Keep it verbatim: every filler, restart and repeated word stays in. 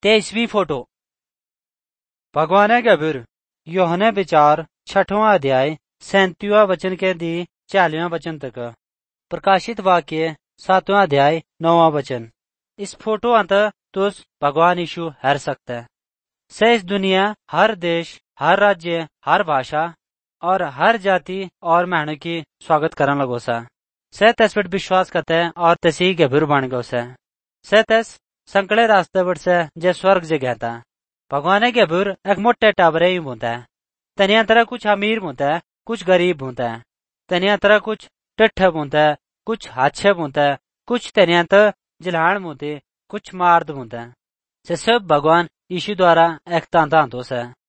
तेईसवीं photo भगवान के बिर यूहन्ना विचार छठवां अध्याय सैंतीसवां वचन के दी चालीसवां वचन तक। प्रकाशित वाक्य सातवां अध्याय नौवां वचन। इस फोटो अंत तुस भगवान यीशु हर सकता है। से इस दुनिया हर देश हर राज्य हर भाषा और हर जाति और मेहनत की स्वागत करने लगो सा। से तस पर विश्वास करते हैं और तसी के बिर बन गो से। से तस संकड़े रास्ते पर से जे स्वर्ग जे गहता भगवान के बिर एक मोटे टाबरे ही होता है। तनिया तरह कुछ अमीर होता है कुछ गरीब होता है। तनिया तरह कुछ टिट्ठे होता है कुछ हाछे होता है कुछ तनिया तो जलान होते कुछ मार्द होता है। से सब भगवान यीशु द्वारा एक तांता होता है।